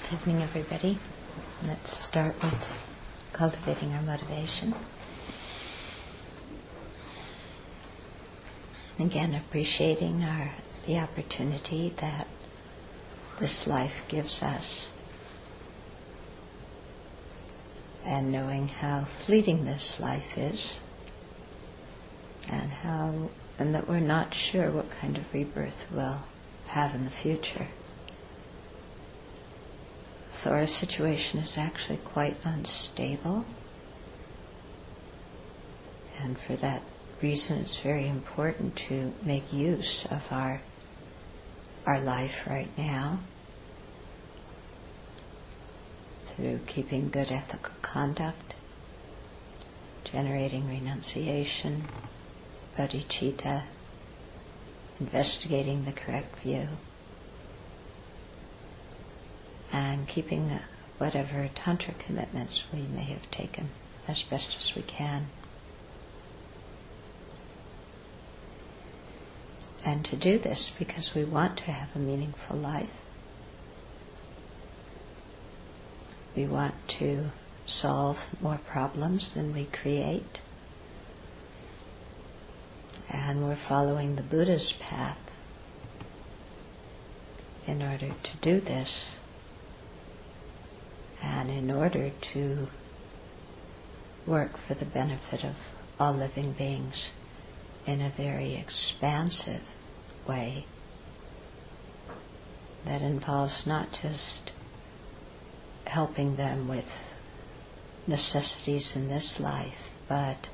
Evening, everybody. Let's start with cultivating our motivation. Again, appreciating the opportunity that this life gives us, and knowing how fleeting this life is, and that we're not sure what kind of rebirth we'll have in the future. So our situation is actually quite unstable, and for that reason it's very important to make use of our life right now through keeping good ethical conduct, generating renunciation, bodhicitta, investigating the correct view, and keeping whatever tantra commitments we may have taken as best as we can. And to do this because we want to have a meaningful life. We want to solve more problems than we create. And we're following the Buddha's path in order to do this. And in order to work for the benefit of all living beings in a very expansive way that involves not just helping them with necessities in this life, but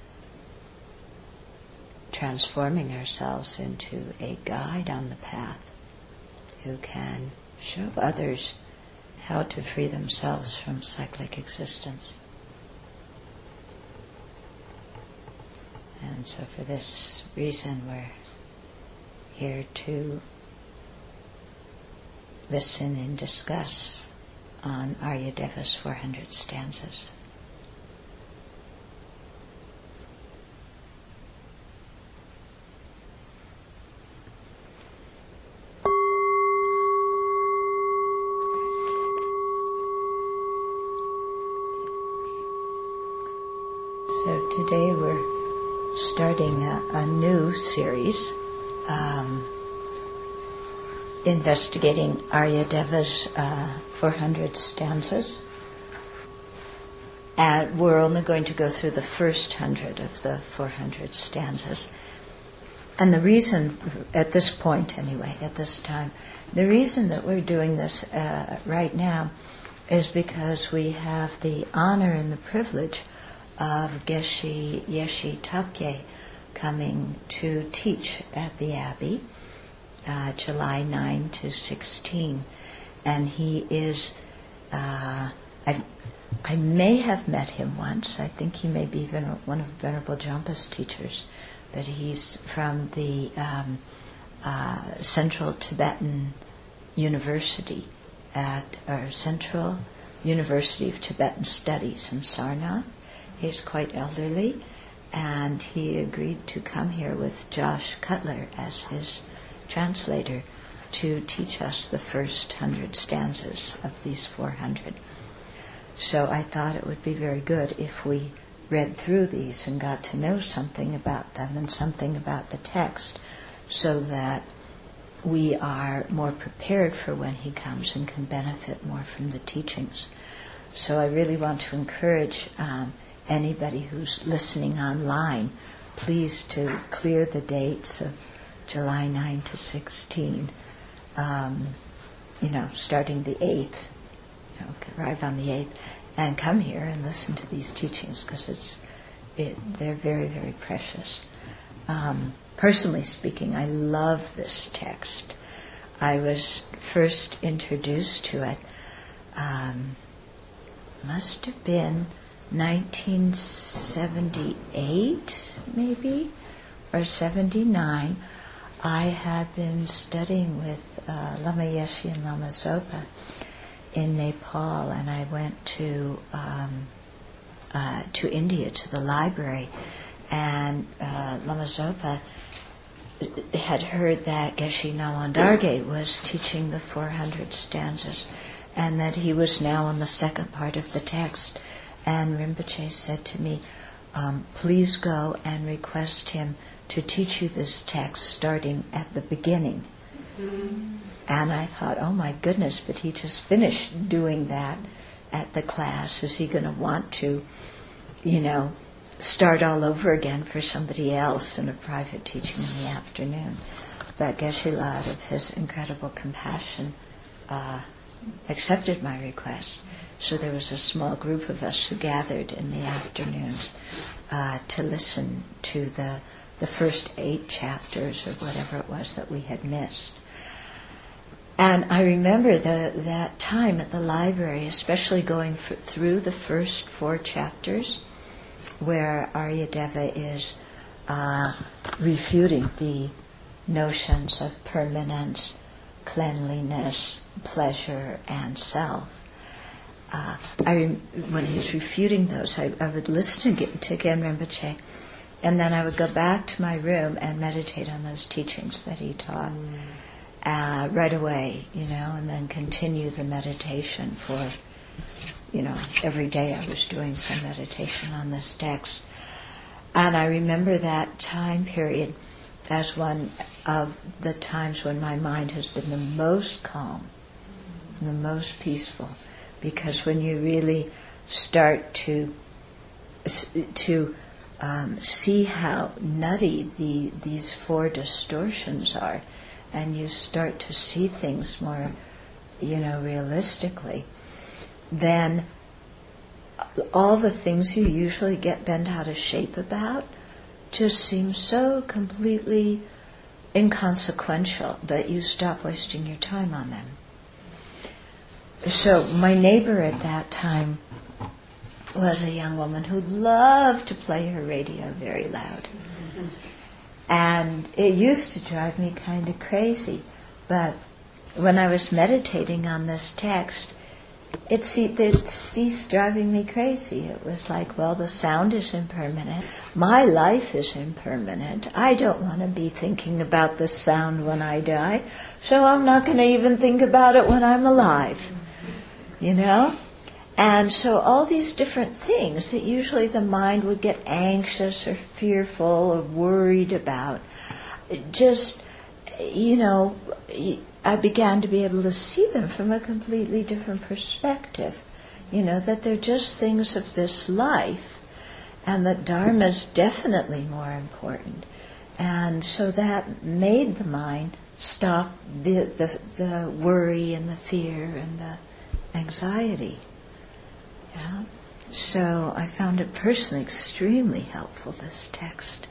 transforming ourselves into a guide on the path who can show others how to free themselves from cyclic existence. And so for this reason we're here to listen and discuss on Aryadeva's 400 stanzas. So today we're starting a new series, investigating Aryadeva's 400 stanzas. And we're only going to go through the first 100 of the 400 stanzas. And the reason, at this point anyway, at this time, the reason that we're doing this right now is because we have the honor and the privilege of Geshe Yeshe Takye coming to teach at the Abbey, July 9 to 16. And he is, I may have met him once. I think he may be even one of Venerable Jampa's teachers, but he's from the Central Tibetan University Central University of Tibetan Studies in Sarnath. He's quite elderly, and he agreed to come here with Josh Cutler as his translator to teach us the first 100 stanzas of these 400. So I thought it would be very good if we read through these and got to know something about them and something about the text, so that we are more prepared for when he comes and can benefit more from the teachings. So I really want to encourage anybody who's listening online, please to clear the dates of July 9 to 16, starting the 8th, arrive on the 8th, and come here and listen to these teachings, because they're very, very precious. Personally speaking, I love this text. I was first introduced to it, must have been 1978, maybe, or 79. I had been studying with Lama Yeshe and Lama Zopa in Nepal, and I went to India, to the library, and Lama Zopa had heard that Geshe Nawang Dargay was teaching the 400 stanzas, and that he was now on the second part of the text. And Rinpoche said to me, please go and request him to teach you this text starting at the beginning. Mm-hmm. And I thought, oh my goodness, but he just finished doing that at the class. Is he going to want to, start all over again for somebody else in a private teaching in the afternoon? But Geshe-la, out of his incredible compassion, accepted my request. So there was a small group of us who gathered in the afternoons to listen to the first 8 chapters or whatever it was that we had missed. And I remember that time at the library, especially going through the first 4 chapters, where Aryadeva is refuting the notions of permanence, cleanliness, pleasure, and self. When he was refuting those, I would listen to Gen Rinpoche, and then I would go back to my room and meditate on those teachings that he taught right away, and then continue the meditation for, every day I was doing some meditation on this text. And I remember that time period as one of the times when my mind has been the most calm, and the most peaceful, because when you really start to see how nutty these 4 distortions are, and you start to see things more, realistically, then all the things you usually get bent out of shape about just seem so completely inconsequential that you stop wasting your time on them. So my neighbor at that time was a young woman who loved to play her radio very loud. And it used to drive me kind of crazy. But when I was meditating on this text, it ceased driving me crazy. It was like, well, the sound is impermanent. My life is impermanent. I don't want to be thinking about the sound when I die, so I'm not going to even think about it when I'm alive. And so all these different things that usually the mind would get anxious or fearful or worried about, just, I began to be able to see them from a completely different perspective. That they're just things of this life, and that Dharma is definitely more important. And so that made the mind stop the worry and the fear and the anxiety. Yeah. So I found it personally extremely helpful, this text.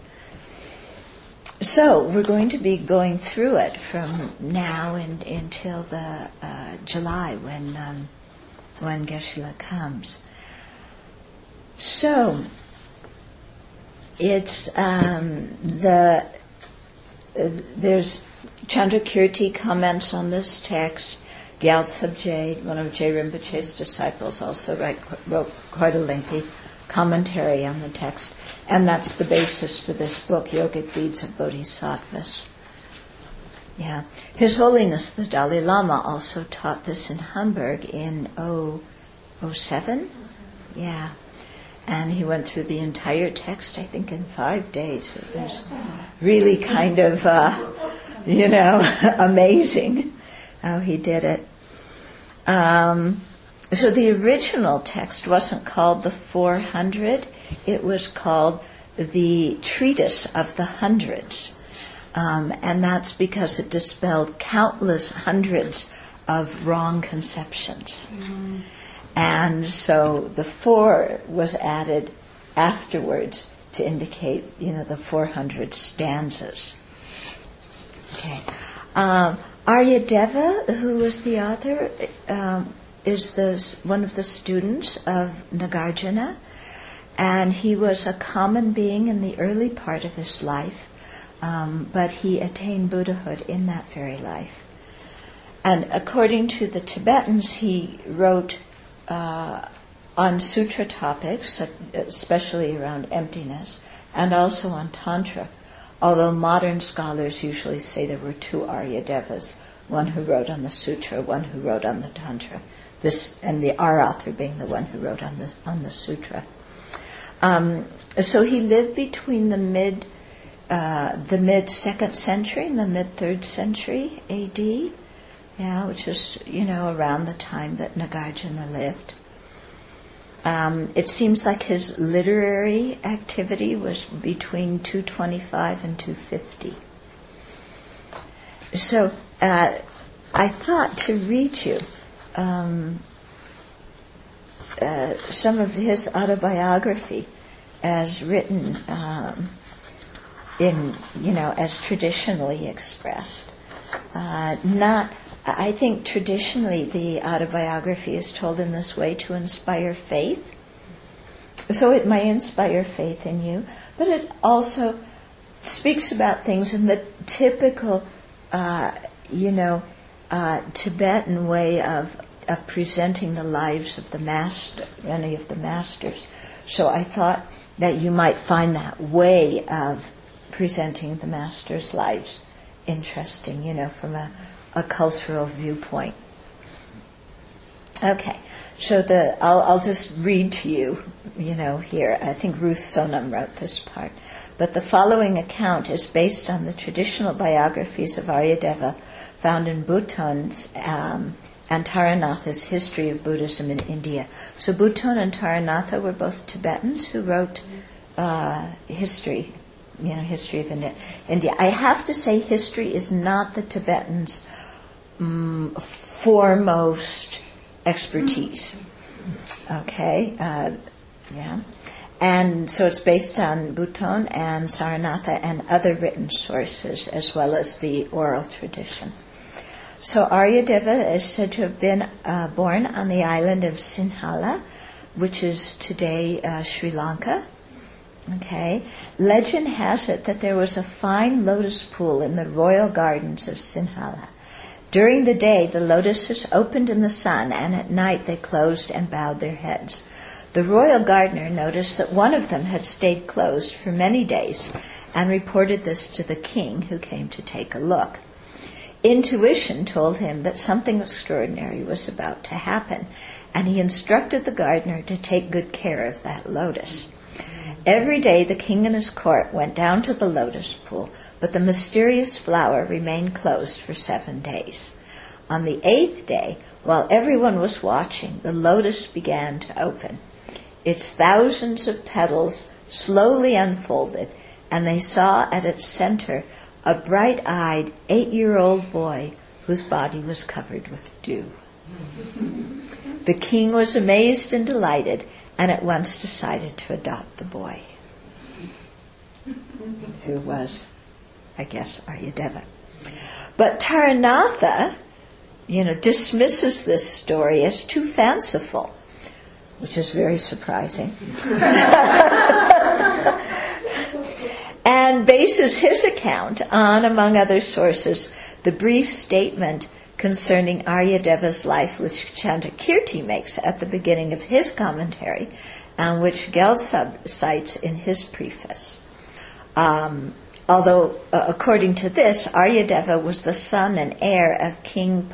So we're going to be going through it from now until the July when Geshe-la comes. So it's there's Chandrakirti comments on this text. Gyaltsab Je, one of Je Rinpoche's disciples, also wrote quite a lengthy commentary on the text, and that's the basis for this book, Yogic Deeds of Bodhisattvas. Yeah, His Holiness the Dalai Lama also taught this in Hamburg in 2007. Yeah, and he went through the entire text, I think, in 5 days. It was really kind of, amazing how he did it. So the original text wasn't called the 400, it was called the Treatise of the Hundreds. And that's because it dispelled countless hundreds of wrong conceptions. Mm-hmm. And so the 4 was added afterwards to indicate, the 400 stanzas. Okay. Aryadeva, who was the author, is one of the students of Nagarjuna, and he was a common being in the early part of his life, but he attained Buddhahood in that very life. And according to the Tibetans, he wrote on sutra topics, especially around emptiness, and also on Tantra, although modern scholars usually say there were 2 Aryadevas, one who wrote on the sutra, one who wrote on the tantra. This, and our author being the one who wrote on the sutra. So he lived between the mid 2nd century and the mid 3rd century A.D. Yeah, which is around the time that Nagarjuna lived. It seems like his literary activity was between 225 and 250. So I thought to read you some of his autobiography as written as traditionally expressed. I think traditionally the autobiography is told in this way to inspire faith. So it may inspire faith in you, but it also speaks about things in the typical, Tibetan way of presenting the lives of the master, any of the masters. So I thought that you might find that way of presenting the masters' lives interesting, from a cultural viewpoint. Okay, so I'll just read to you, here. I think Ruth Sonam wrote this part. But the following account is based on the traditional biographies of Aryadeva found in Bhuton's and Taranatha's History of Buddhism in India. So Bhuton and Taranatha were both Tibetans who wrote history of India. I have to say history is not the Tibetans' foremost expertise. Okay, yeah. And so it's based on Bhuton and Saranatha and other written sources as well as the oral tradition. So Aryadeva is said to have been born on the island of Sinhala, which is today Sri Lanka. Okay. Legend has it that there was a fine lotus pool in the royal gardens of Sinhala. During the day, the lotuses opened in the sun, and at night they closed and bowed their heads. The royal gardener noticed that one of them had stayed closed for many days and reported this to the king, who came to take a look. Intuition told him that something extraordinary was about to happen, and he instructed the gardener to take good care of that lotus. Every day the king and his court went down to the lotus pool, but the mysterious flower remained closed for 7 days. On the 8th day, while everyone was watching, the lotus began to open. Its thousands of petals slowly unfolded, and they saw at its center a bright-eyed 8-year-old boy whose body was covered with dew. The king was amazed and delighted, and at once decided to adopt the boy, who was, I guess, Aryadeva. But Taranatha, dismisses this story as too fanciful, which is very surprising, and bases his account on, among other sources, the brief statement concerning Aryadeva's life which Chandrakirti makes at the beginning of his commentary, and which Gyaltsab cites in his preface. Although, according to this, Aryadeva was the son and heir of King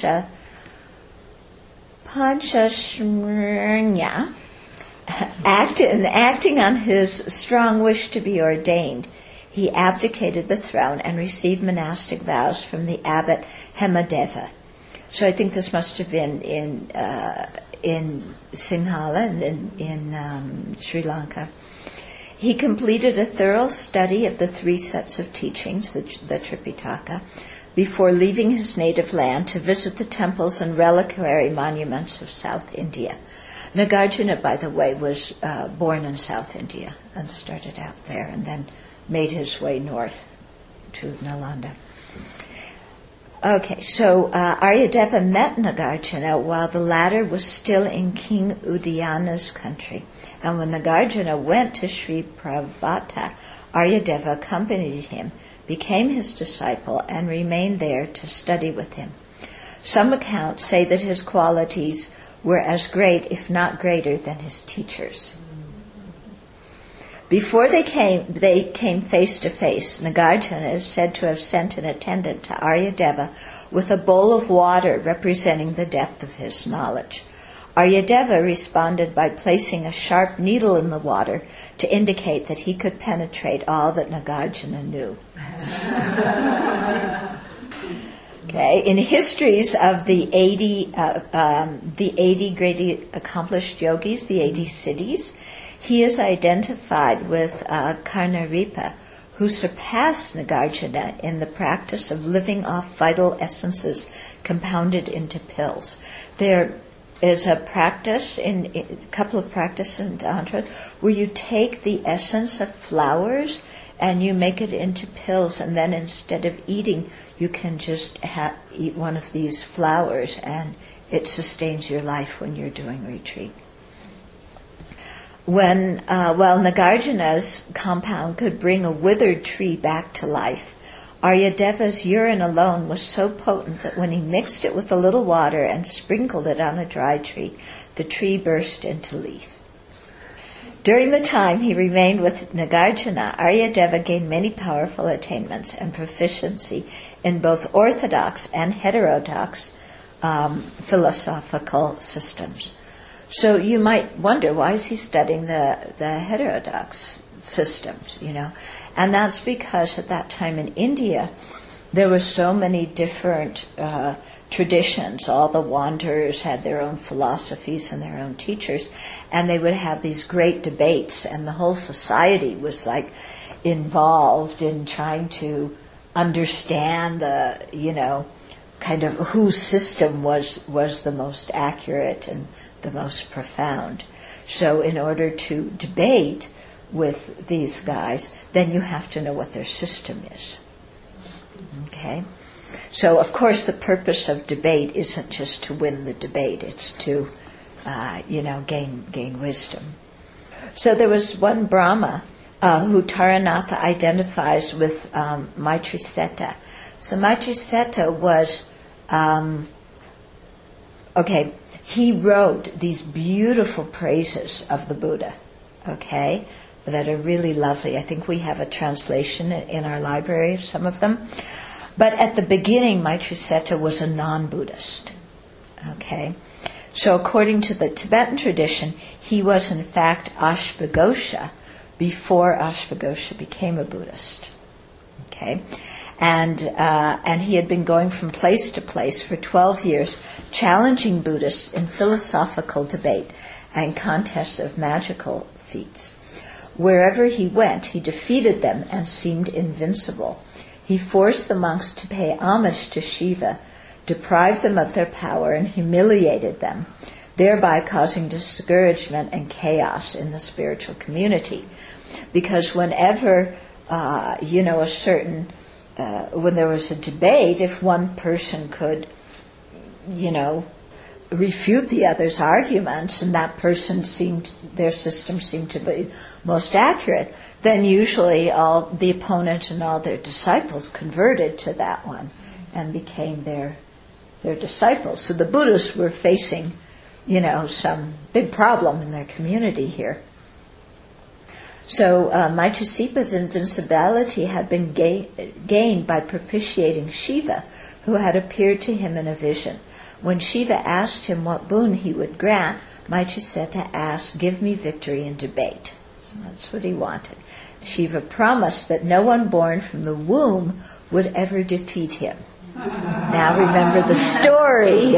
Panchashmurnya, acting on his strong wish to be ordained, he abdicated the throne and received monastic vows from the abbot Hemadeva. So I think this must have been in Sinhala, in Sri Lanka. He completed a thorough study of the 3 sets of teachings, the Tripitaka, before leaving his native land to visit the temples and reliquary monuments of South India. Nagarjuna, by the way, was born in South India and started out there and then made his way north to Nalanda. Okay, so Aryadeva met Nagarjuna while the latter was still in King Udayana's country. And when Nagarjuna went to Sri Pravata, Aryadeva accompanied him, became his disciple, and remained there to study with him. Some accounts say that his qualities were as great, if not greater, than his teachers. Before they came face to face. Nagarjuna is said to have sent an attendant to Aryadeva with a bowl of water representing the depth of his knowledge. Aryadeva responded by placing a sharp needle in the water to indicate that he could penetrate all that Nagarjuna knew. Okay, in histories of the 80 great accomplished yogis, the 80 siddhis, he is identified with Karnaripa, who surpassed Nagarjuna in the practice of living off vital essences compounded into pills. There is a practice, a couple of practices in Tantra, where you take the essence of flowers and you make it into pills, and then instead of eating, you can just eat one of these flowers, and it sustains your life when you're doing retreat. While Nagarjuna's compound could bring a withered tree back to life, Aryadeva's urine alone was so potent that when he mixed it with a little water and sprinkled it on a dry tree, the tree burst into leaf. During the time he remained with Nagarjuna, Aryadeva gained many powerful attainments and proficiency in both orthodox and heterodox philosophical systems. So you might wonder, why is he studying the heterodox systems, And that's because at that time in India, there were so many different traditions. All the wanderers had their own philosophies and their own teachers, and they would have these great debates, and the whole society was involved in trying to understand kind of whose system was the most accurate and the most profound. So in order to debate with these guys, then you have to know what their system is. Okay? So, of course, the purpose of debate isn't just to win the debate, it's to, gain wisdom. So there was one Brahma who Taranatha identifies with Maitriseta. So Maitriseta was, he wrote these beautiful praises of the Buddha, okay, that are really lovely. I think we have a translation in our library of some of them. But at the beginning, Maitriseta was a non-Buddhist, okay. So according to the Tibetan tradition, he was in fact Ashvaghosha before Ashvaghosha became a Buddhist, okay. And he had been going from place to place for 12 years, challenging Buddhists in philosophical debate and contests of magical feats. Wherever he went, he defeated them and seemed invincible. He forced the monks to pay homage to Shiva, deprived them of their power, and humiliated them, thereby causing discouragement and chaos in the spiritual community. Because whenever, when there was a debate, if one person could, refute the other's arguments, and that their system seemed to be most accurate, then usually all the opponent and all their disciples converted to that one and became their disciples. So the Buddhists were facing, some big problem in their community here. So Maitrasipa's invincibility had been gained by propitiating Shiva, who had appeared to him in a vision. When Shiva asked him what boon he would grant, Maitraseta asked, "Give me victory in debate." So that's what he wanted. Shiva promised that no one born from the womb would ever defeat him. Now remember the story.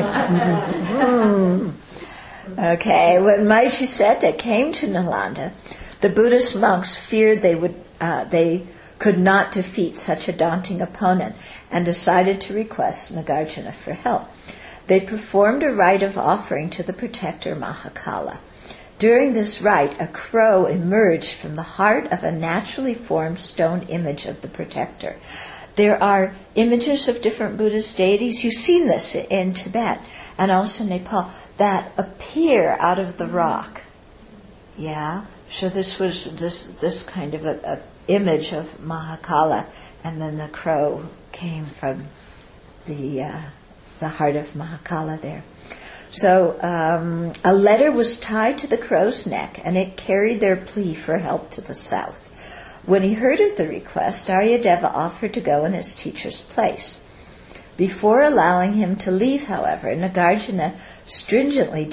Okay, when Maitraseta came to Nalanda, the Buddhist monks feared they could not defeat such a daunting opponent and decided to request Nagarjuna for help. They performed a rite of offering to the protector Mahakala. During this rite, a crow emerged from the heart of a naturally formed stone image of the protector. There are images of different Buddhist deities. You've seen this in Tibet and also Nepal that appear out of the rock. Yeah? So this was this kind of a image of Mahakala, and then the crow came from the heart of Mahakala there. So a letter was tied to the crow's neck, and it carried their plea for help to the south. When he heard of the request, Aryadeva offered to go in his teacher's place. Before allowing him to leave, however, Nagarjuna stringently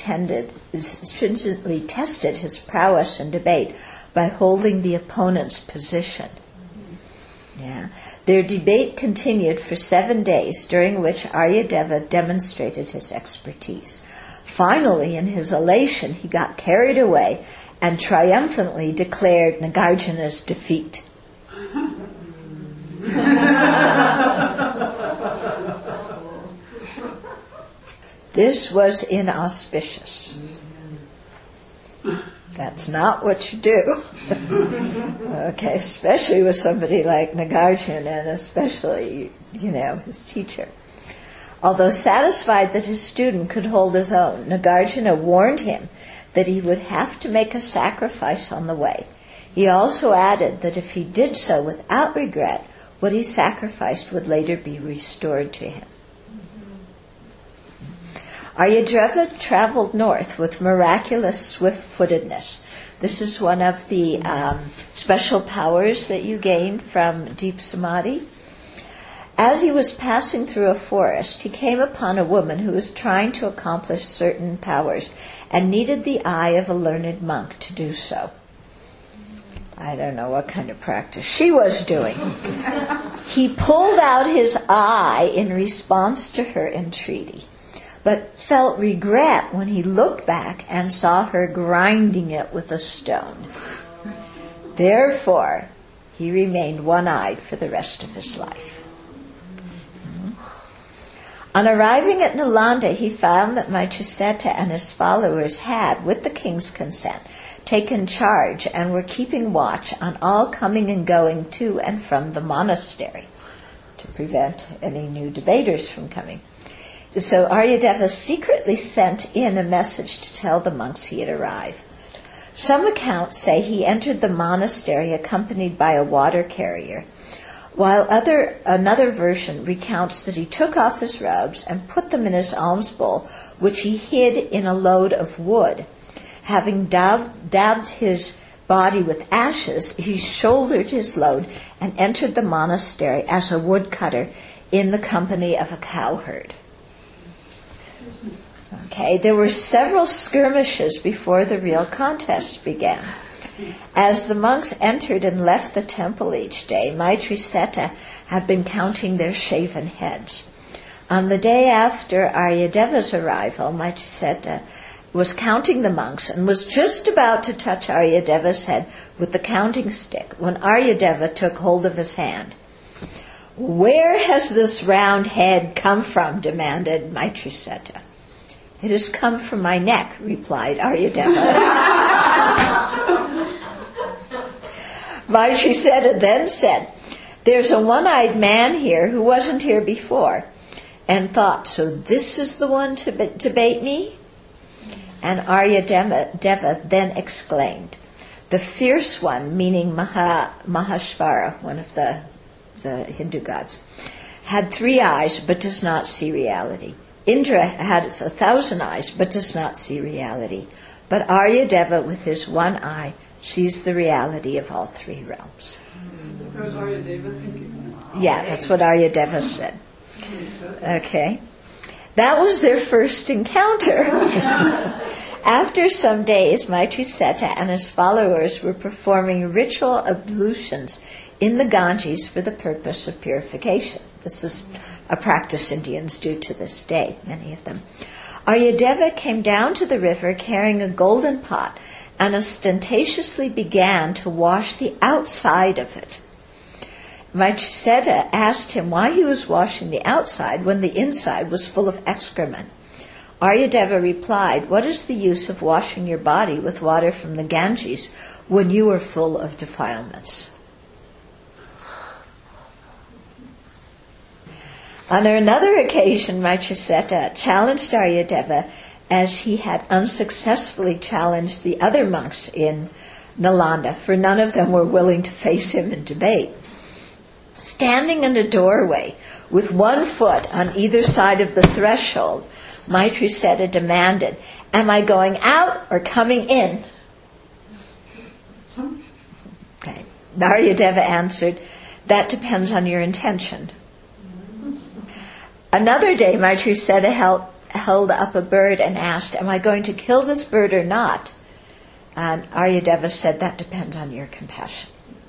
tested his prowess in debate by holding the opponent's position. Yeah. Their debate continued for 7 days, during which Aryadeva demonstrated his expertise. Finally, in his elation, he got carried away and triumphantly declared Nagarjuna's defeat. This was inauspicious. That's not what you do. Okay, especially with somebody like Nagarjuna, and especially, his teacher. Although satisfied that his student could hold his own, Nagarjuna warned him that he would have to make a sacrifice on the way. He also added that if he did so without regret, what he sacrificed would later be restored to him. Aryadeva traveled north with miraculous swift-footedness. This is one of the special powers that you gain from deep samadhi. As he was passing through a forest, he came upon a woman who was trying to accomplish certain powers and needed the eye of a learned monk to do so. I don't know what kind of practice she was doing. He pulled out his eye in response to her entreaty, but felt regret when he looked back and saw her grinding it with a stone. Therefore, he remained one-eyed for the rest of his life. On arriving at Nalanda, he found that Maitriseta and his followers had, with the king's consent, taken charge and were keeping watch on all coming and going to and from the monastery to prevent any new debaters from coming. So Aryadeva secretly sent in a message to tell the monks he had arrived. Some accounts say he entered the monastery accompanied by a water carrier, while another version recounts that he took off his robes and put them in his alms bowl, which he hid in a load of wood. Having dabbed his body with ashes, he shouldered his load and entered the monastery as a woodcutter in the company of a cowherd. Okay, there were several skirmishes before the real contest began. As the monks entered and left the temple each day, Maitriseta had been counting their shaven heads. On the day after Aryadeva's arrival, Maitriseta was counting the monks and was just about to touch Aryadeva's head with the counting stick when Aryadeva took hold of his hand. "Where has this round head come from?" demanded Maitriseta. "It has come from my neck," replied Aryadeva. Maitriseta then said, "There's a one-eyed man here who wasn't here before," and thought, "So this is the one to debate me?" And Aryadeva then exclaimed, "The fierce one," meaning Maheshvara, one of the Hindu gods, "had 3 eyes but does not see reality. Indra had 1,000 eyes but does not see reality. But Aryadeva, with his one eye, sees the reality of all 3 realms." That was Aryadeva thinking? Yeah, that's what Aryadeva said. Okay. That was their first encounter. After some days, Maitriseta and his followers were performing ritual ablutions in the Ganges for the purpose of purification. This is a practice Indians do to this day, many of them. Aryadeva came down to the river carrying a golden pot and ostentatiously began to wash the outside of it. Maitriseta asked him why he was washing the outside when the inside was full of excrement. Aryadeva replied, "What is the use of washing your body with water from the Ganges when you are full of defilements?" On another occasion, Maitriseta challenged Aryadeva as he had unsuccessfully challenged the other monks in Nalanda, for none of them were willing to face him in debate. Standing in a doorway with one foot on either side of the threshold, Maitriseta demanded, "Am I going out or coming in?" Okay. Aryadeva answered, "That depends on your intention." Another day, Maitriseta held up a bird and asked, "Am I going to kill this bird or not?" And Aryadeva said, "That depends on your compassion."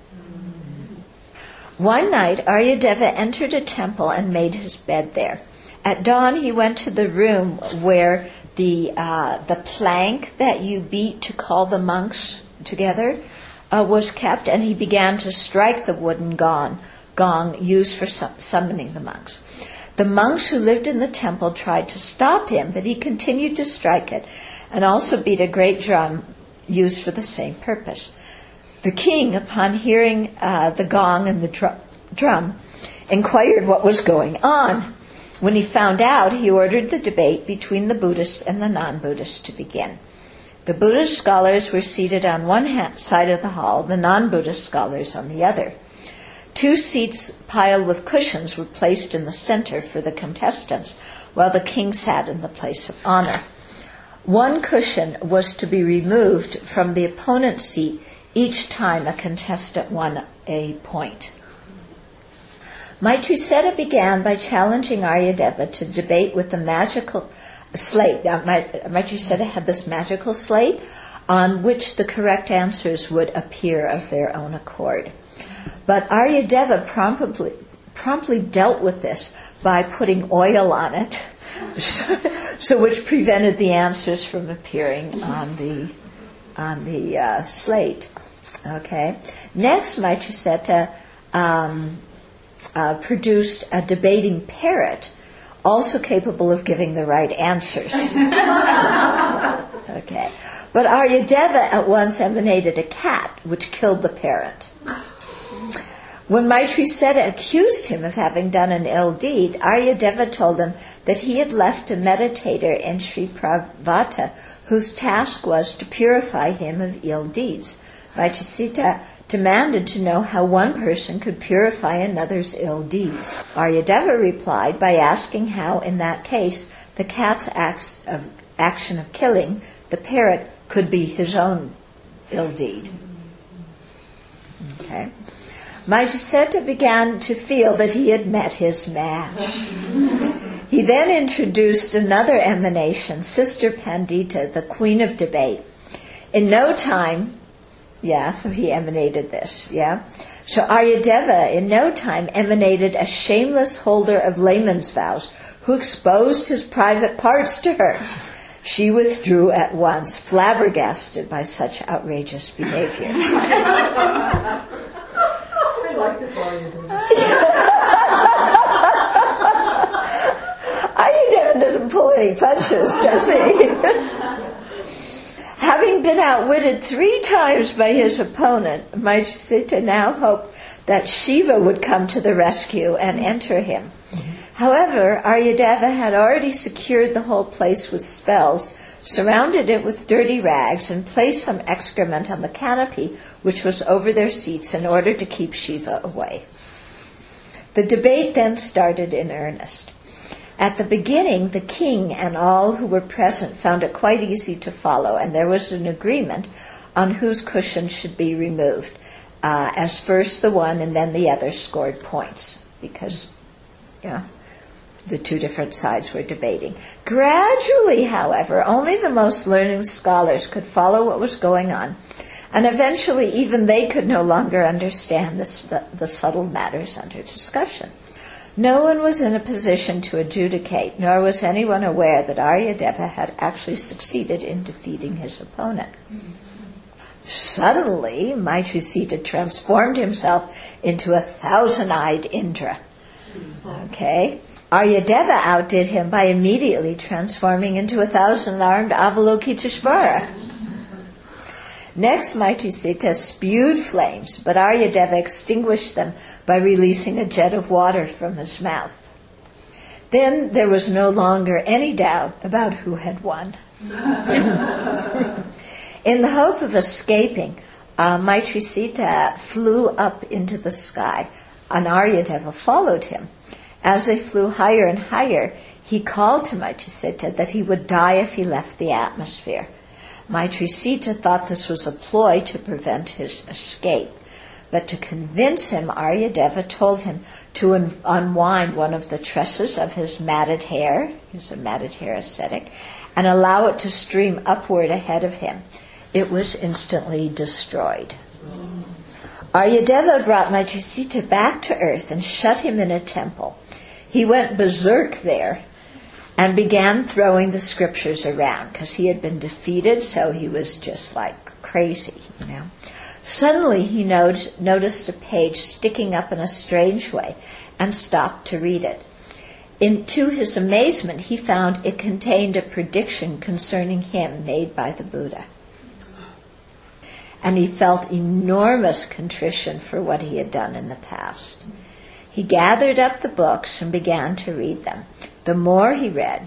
One night, Aryadeva entered a temple and made his bed there. At dawn, he went to the room where the plank that you beat to call the monks together was kept, and he began to strike the wooden gong used for summoning the monks. The monks who lived in the temple tried to stop him, but he continued to strike it, and also beat a great drum used for the same purpose. The king, upon hearing the gong and the drum, inquired what was going on. When he found out, he ordered the debate between the Buddhists and the non-Buddhists to begin. The Buddhist scholars were seated on one side of the hall, the non-Buddhist scholars on the other. 2 seats piled with cushions were placed in the center for the contestants, while the king sat in the place of honor. One cushion was to be removed from the opponent's seat each time a contestant won a point. Maitriseta began by challenging Aryadeva to debate with the magical slate. Now, Maitriseta had this magical slate on which the correct answers would appear of their own accord. But Aryadeva promptly dealt with this by putting oil on it, so which prevented the answers from appearing on the slate. Okay. Next, Maitriseta produced a debating parrot, also capable of giving the right answers. Okay. But Aryadeva at once emanated a cat, which killed the parrot. When Maitriseta accused him of having done an ill deed, Aryadeva told him that he had left a meditator in Sri Pravata whose task was to purify him of ill deeds. Maitriseta demanded to know how one person could purify another's ill deeds. Aryadeva replied by asking how, in that case, the cat's action of killing the parrot could be his own ill deed. Okay. Maitriseta began to feel that he had met his match. He then introduced another emanation, Sister Pandita, the queen of debate. In no time, so he emanated this, So Aryadeva, in no time, emanated a shameless holder of layman's vows who exposed his private parts to her. She withdrew at once, flabbergasted by such outrageous behavior. I like this Aryadeva. Aryadeva didn't pull any punches, does he? Having been outwitted 3 times by his opponent, Maitriseta now hoped that Shiva would come to the rescue and enter him. However, Aryadeva had already secured the whole place with spells, surrounded it with dirty rags, and placed some excrement on the canopy which was over their seats in order to keep Shiva away. The debate then started in earnest. At the beginning, the king and all who were present found it quite easy to follow, and there was an agreement on whose cushion should be removed, as first the one and then the other scored points, because the 2 different sides were debating. Gradually, however, only the most learned scholars could follow what was going on, and eventually even they could no longer understand the subtle matters under discussion. No one was in a position to adjudicate, nor was anyone aware that Aryadeva had actually succeeded in defeating his opponent. Suddenly, Maitriseta transformed himself into a 1,000-eyed Indra. Okay? Aryadeva outdid him by immediately transforming into a 1,000-armed Avalokiteshvara. Next, Maitriseta spewed flames, but Aryadeva extinguished them by releasing a jet of water from his mouth. Then there was no longer any doubt about who had won. In the hope of escaping, Maitriseta flew up into the sky, and Aryadeva followed him. As they flew higher and higher, He called to Maitrisita that he would die if he left the atmosphere. Maitrisita thought this was a ploy to prevent his escape. But to convince him, Aryadeva told him to unwind one of the tresses of his matted hair, he's a matted hair ascetic, and allow it to stream upward ahead of him. It was instantly destroyed. Aryadeva brought Maitrisita back to earth and shut him in a temple. He went berserk there and began throwing the scriptures around because he had been defeated, so he was just like crazy, Suddenly he noticed a page sticking up in a strange way and stopped to read it. To his amazement, he found it contained a prediction concerning him made by the Buddha. And he felt enormous contrition for what he had done in the past. He gathered up the books and began to read them. The more he read,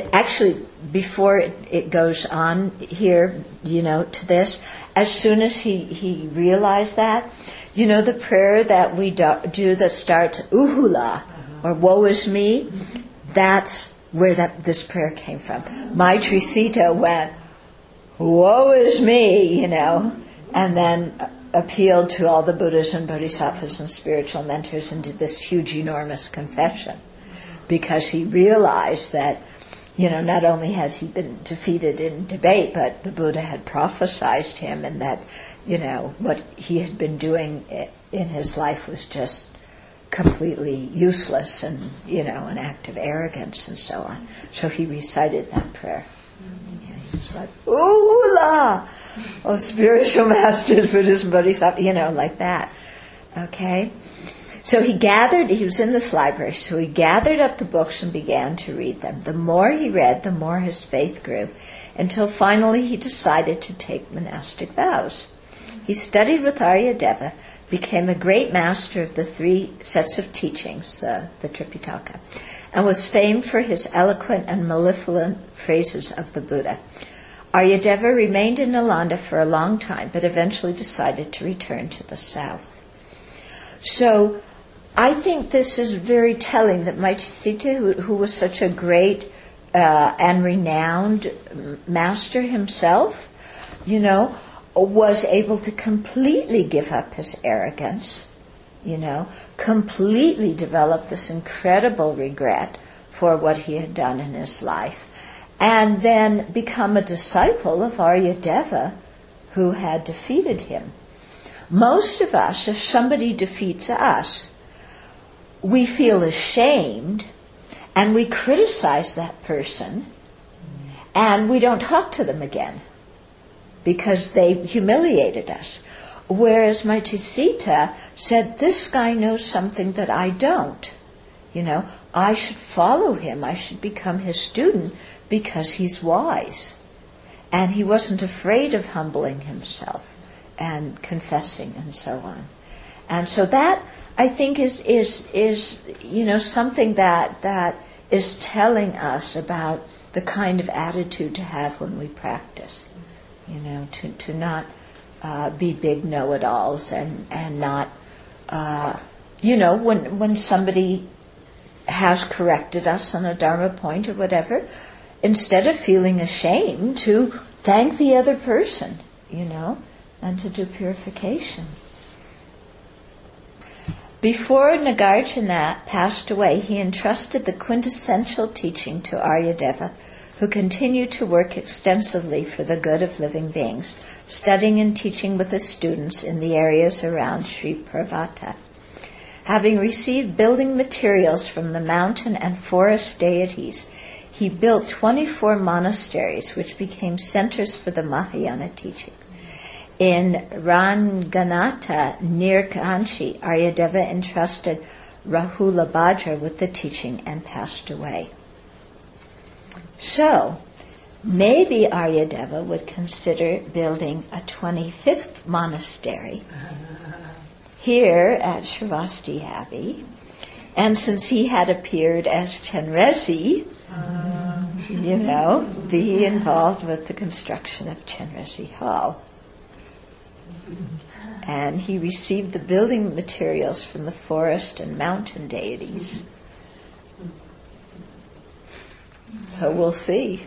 before it goes on here, to this, as soon as he realized that, the prayer that we do that starts Uhula, or woe is me, that's where this prayer came from. Maitrisita went, woe is me, and then appealed to all the Buddhas and Bodhisattvas and spiritual mentors and did this huge, enormous confession. Because he realized that, not only has he been defeated in debate, but the Buddha had prophesied him and that, what he had been doing in his life was just completely useless and, an act of arrogance and so on. So he recited that prayer. Yeah, he's like, ooh la! Oh, spiritual masters, Buddhist Bodhisattva, like that. Okay? So he was in this library, so he gathered up the books and began to read them. The more he read, the more his faith grew, until finally he decided to take monastic vows. He studied with Aryadeva, became a great master of the 3 sets of teachings, the Tripitaka, and was famed for his eloquent and mellifluent phrases of the Buddha. Aryadeva remained in Nalanda for a long time, but eventually decided to return to the south. So, I think this is very telling that Maitrisita, who was such a great and renowned master himself, was able to completely give up his arrogance, completely develop this incredible regret for what he had done in his life, and then become a disciple of Aryadeva, who had defeated him. Most of us, if somebody defeats us, we feel ashamed and we criticize that person and we don't talk to them again because they humiliated us. Whereas Maitrisita said, this guy knows something that I don't. I should follow him. I should become his student because he's wise. And he wasn't afraid of humbling himself and confessing and so on. And so that, I think, is something that is telling us about the kind of attitude to have when we practice. To not be big know-it-alls and not, when somebody has corrected us on a Dharma point or whatever, instead of feeling ashamed, to thank the other person, and to do purification. Before Nagarjuna passed away, he entrusted the quintessential teaching to Aryadeva, who continued to work extensively for the good of living beings, studying and teaching with his students in the areas around Sri Parvata. Having received building materials from the mountain and forest deities, he built 24 monasteries, which became centers for the Mahayana teachings. In Ranganatha, near Kanchi, Aryadeva entrusted Rahula Bhadra with the teaching and passed away. So, maybe Aryadeva would consider building a 25th monastery here at Shravasti Abbey. And since he had appeared as Chenrezig, be involved with the construction of Chenrezig Hall. And he received the building materials from the forest and mountain deities. So we'll see.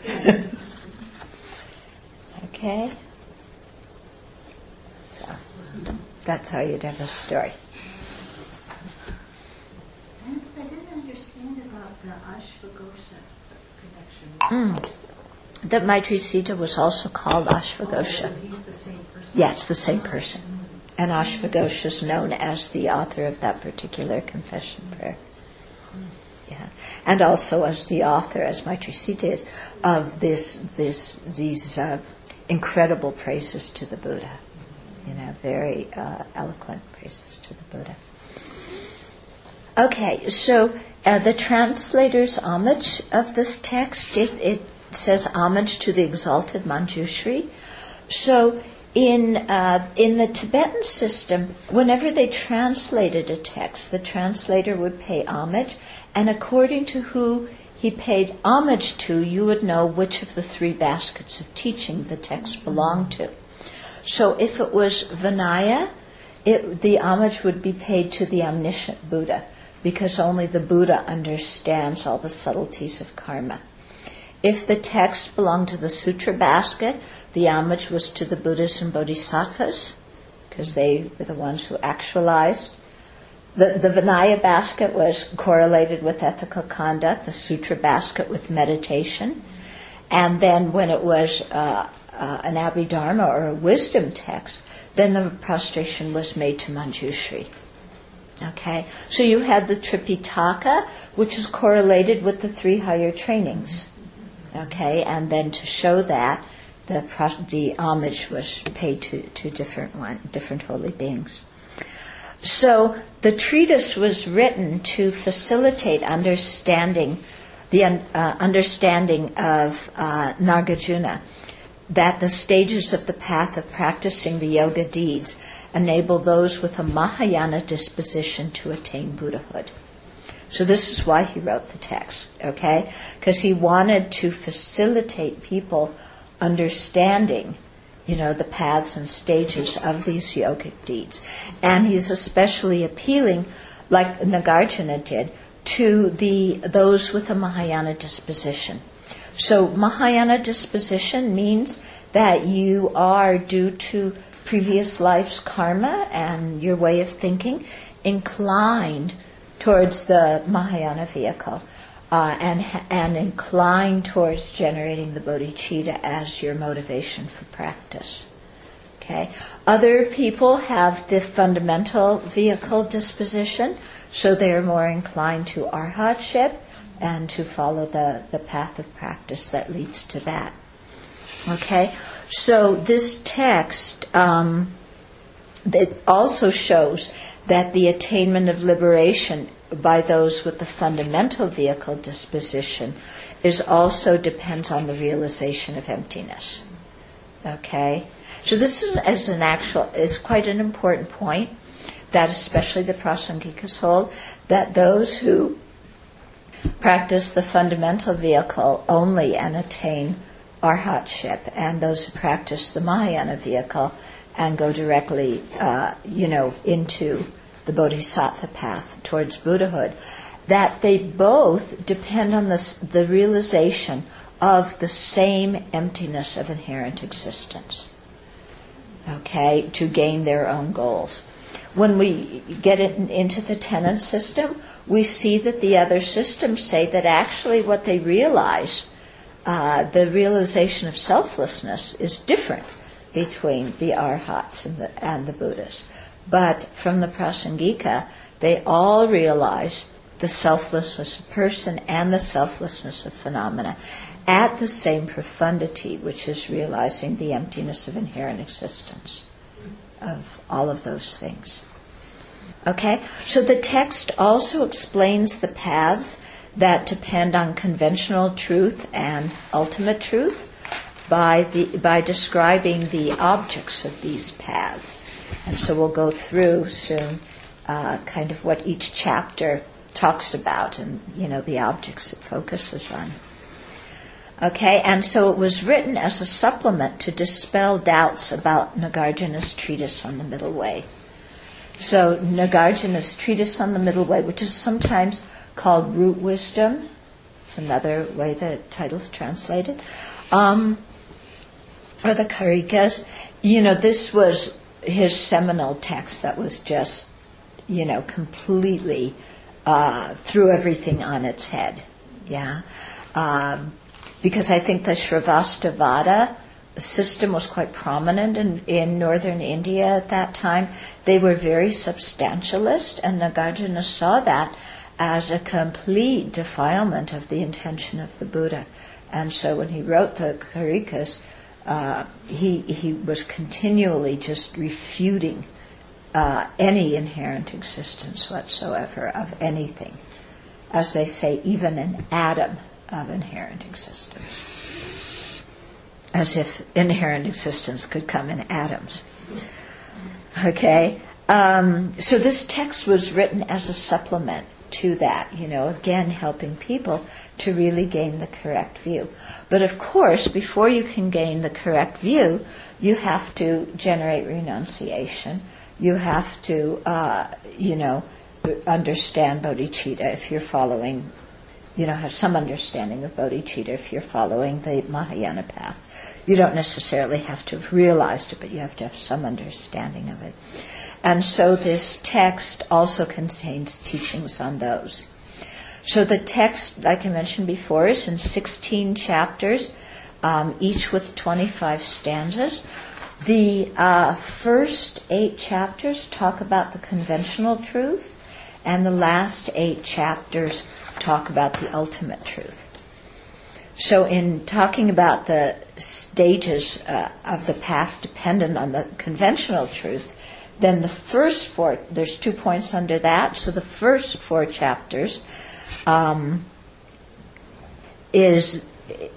Okay? So that's Aryadeva story. And I didn't understand about the Ashvagosha connection. That Maitrisita was also called Ashvagosha. Oh, he's the same person. Yeah, it's the same person. And Ashvagosha is known as the author of that particular confession prayer. Yeah, and also as the author, as Maitrisita is, of these incredible praises to the Buddha. Very eloquent praises to the Buddha. Okay, so the translator's homage of this text, it says homage to the exalted Manjushri. So in the Tibetan system, whenever they translated a text, the translator would pay homage, and according to who he paid homage to, you would know which of the three baskets of teaching the text belonged to. So if it was Vinaya, the homage would be paid to the omniscient Buddha, because only the Buddha understands all the subtleties of karma. If the text belonged to the Sutra basket, the homage was to the Buddhas and Bodhisattvas, because they were the ones who actualized. The Vinaya basket was correlated with ethical conduct, the Sutra basket with meditation. And then when it was an Abhidharma or a wisdom text, then the prostration was made to Manjushri. Okay, so you had the Tripitaka, which is correlated with the three higher trainings. Okay, and then to show that, the homage was paid to different holy beings. So the treatise was written to facilitate understanding of Nagarjuna, that the stages of the path of practicing the yoga deeds enable those with a Mahayana disposition to attain Buddhahood. So this is why he wrote the text, okay? Because he wanted to facilitate people understanding, the paths and stages of these yogic deeds. And he's especially appealing, like Nagarjuna did, to those with a Mahayana disposition. So Mahayana disposition means that you are, due to previous life's karma and your way of thinking, inclined towards the Mahayana vehicle, and inclined towards generating the bodhicitta as your motivation for practice. Okay. Other people have the fundamental vehicle disposition, so they are more inclined to arhatship and to follow the path of practice that leads to that. Okay, so this text it also shows that the attainment of liberation by those with the fundamental vehicle disposition also depends on the realization of emptiness. Okay, so this is quite an important point, that especially the Prasangikas hold, that those who practice the fundamental vehicle only and attain arhatship, and those who practice the Mahayana vehicle and go directly, into the bodhisattva path towards Buddhahood, that they both depend on the realization of the same emptiness of inherent existence, okay, to gain their own goals. When we get into the tenet system, we see that the other systems say that actually what they realize, the realization of selflessness, is different between the arhats and the Buddhas. But from the Prasangika, they all realize the selflessness of person and the selflessness of phenomena at the same profundity, which is realizing the emptiness of inherent existence of all of those things. Okay, so the text also explains the paths that depend on conventional truth and ultimate truth by describing the objects of these paths. And so we'll go through soon kind of what each chapter talks about and, the objects it focuses on. Okay, and so it was written as a supplement to dispel doubts about Nagarjuna's treatise on the Middle Way. So Nagarjuna's treatise on the Middle Way, which is sometimes called Root Wisdom, It's another way the title's translated. Or the Karikas. This was his seminal text that was just, completely threw everything on its head. Yeah. Because I think the Shrivastava system was quite prominent in northern India at that time. They were very substantialist, and Nagarjuna saw that as a complete defilement of the intention of the Buddha. And so when he wrote the Karikas, he was continually just refuting any inherent existence whatsoever of anything. As they say, even an atom of inherent existence. As if inherent existence could come in atoms. Okay? So this text was written as a supplement to that, again helping people to really gain the correct view. But of course, before you can gain the correct view, you have to generate renunciation. You have to, understand bodhicitta if you're following, have some understanding of bodhicitta if you're following the Mahayana path. You don't necessarily have to have realized it, but you have to have some understanding of it. And so this text also contains teachings on those. So the text, like I mentioned before, is in 16 chapters, each with 25 stanzas. The first 8 chapters talk about the conventional truth, and the last 8 chapters talk about the ultimate truth. So in talking about the stages of the path dependent on the conventional truth, then the first 4, there's 2 points under that, so the first 4 chapters is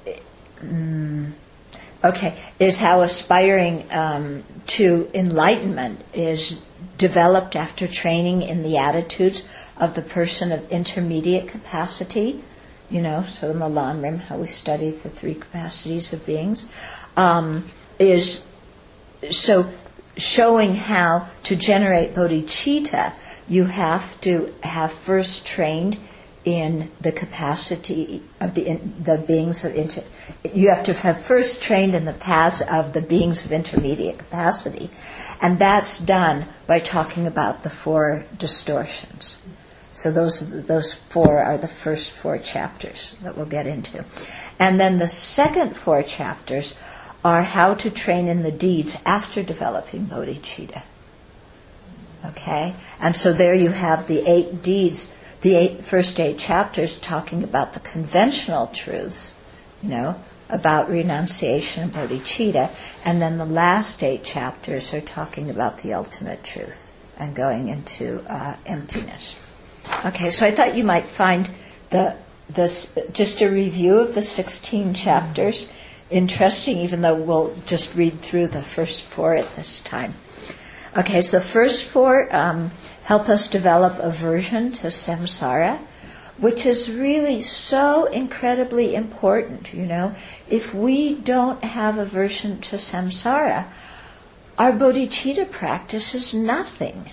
how aspiring to enlightenment is developed after training in the attitudes of the person of intermediate capacity. So in the Lanrim, how we study the 3 capacities of beings, is so showing how to generate bodhicitta, you have to have first trained in the capacity of the beings of you have to have first trained in the paths of the beings of intermediate capacity, and that's done by talking about the 4 distortions. So those 4 are the first 4 chapters that we'll get into, and then the second 4 chapters are how to train in the deeds after developing bodhicitta. Okay, and so there you have the 8 deeds. The first 8 chapters talking about the conventional truths, about renunciation and bodhicitta, and then the last 8 chapters are talking about the ultimate truth and going into emptiness. Okay, so I thought you might find this just a review of the 16 chapters interesting, even though we'll just read through the first 4 at this time. Okay, so the first 4 help us develop aversion to samsara, which is really so incredibly important, If we don't have aversion to samsara, our bodhicitta practice is nothing,